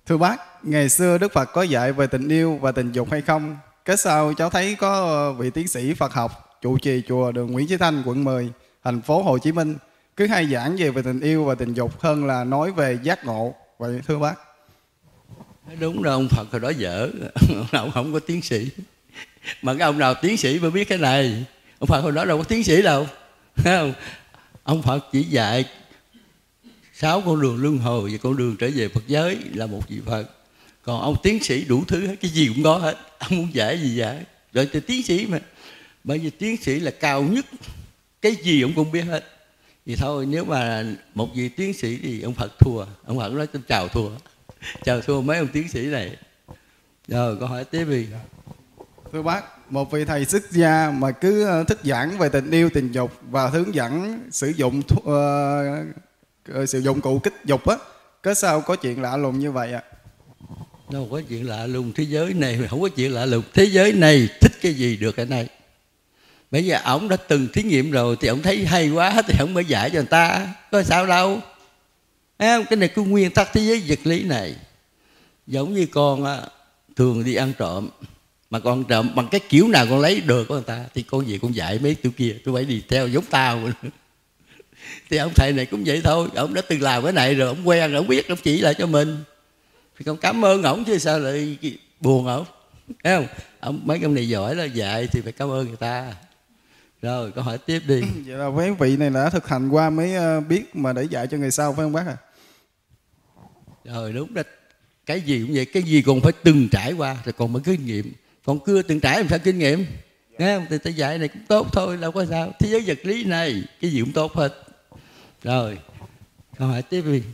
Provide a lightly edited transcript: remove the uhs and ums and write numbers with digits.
Thưa bác, ngày xưa Đức Phật có dạy về tình yêu và tình dục hay không? Cái sau cháu thấy có vị tiến sĩ Phật học trụ trì chùa đường Nguyễn Chí Thanh, quận 10, thành phố Hồ Chí Minh cứ hay giảng về tình yêu và tình dục hơn là nói về giác ngộ. Vậy thưa bác. Đúng rồi, ông Phật hồi đó dở. Ông không có tiến sĩ. Mà cái ông nào tiến sĩ mới biết cái này. Ông Phật hồi đó đâu có tiến sĩ đâu. Không? Ông Phật chỉ dạy 6 con đường luân hồi và con đường trở về Phật giới là một vị Phật. Còn ông tiến sĩ đủ thứ hết, cái gì cũng có hết. Ông muốn dạy gì dạy. Rồi thì tiến sĩ mà. Bởi vì tiến sĩ là cao nhất, cái gì ông cũng biết hết. Thì thôi, nếu mà một vị tiến sĩ thì ông Phật thua. Ông Phật nói tôi chào thua. Chào thua mấy ông tiến sĩ này. Rồi câu hỏi tiếp đi. Thưa bác, một vị thầy xuất gia mà cứ thích giảng về tình yêu tình dục và hướng dẫn sử dụng cụ kích dục á, có sao có chuyện lạ lùng như vậy ạ? Đâu có chuyện lạ lùng, thế giới này không có chuyện lạ lùng. Thế giới này thích cái gì được cái này. Bây giờ ổng đã từng thí nghiệm rồi thì ổng thấy hay quá thì ổng mới dạy cho người ta. Có sao đâu. Cái này cái nguyên tắc thế giới vật lý này. Giống như con thường đi ăn trộm, mà con trộm bằng cái kiểu nào con lấy được của người ta thì con gì con dạy mấy tụi kia tôi phải đi theo giống tao. Thì ông thầy này cũng vậy thôi. Ông đã từng làm cái này rồi, ông quen, ông biết, ông chỉ lại cho mình thì con cảm ơn ổng chứ sao lại buồn ổng. Thấy không? Mấy ông này giỏi là dạy thì phải cảm ơn người ta. Rồi câu hỏi tiếp đi. Vậy là mấy vị này đã thực hành qua mới biết mà để dạy cho người sau phải không bác ạ? Rồi đúng đó. Cái gì cũng vậy, cái gì còn phải từng trải qua rồi còn mới kinh nghiệm. Còn chưa từng trải làm sao kinh nghiệm? Nghe không? Thì ta dạy này cũng tốt thôi, đâu có sao. Thế giới vật lý này cái gì cũng tốt hết. Rồi câu hỏi tiếp đi.